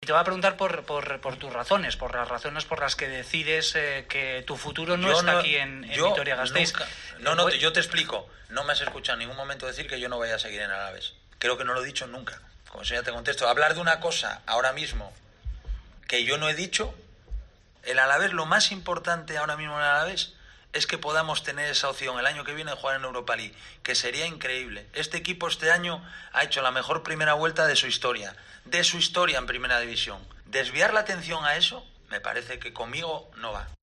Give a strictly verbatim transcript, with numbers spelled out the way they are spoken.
Te voy a preguntar por, por, por tus razones, por las razones por las que decides eh, que tu futuro no yo está no, aquí en, en Vitoria-Gasteiz. Nunca, no, no, te, yo te explico. No me has escuchado en ningún momento decir que yo no vaya a seguir en Alavés. Creo que no lo he dicho nunca. Como eso ya te contesto. Hablar de una cosa ahora mismo que yo no he dicho, el Alavés, lo más importante ahora mismo en el Alavés es que podamos tener esa opción el año que viene de jugar en Europa League, que sería increíble. Este equipo este año ha hecho la mejor primera vuelta de su historia, de su historia en Primera División. Desviar la atención a eso, me parece que conmigo no va.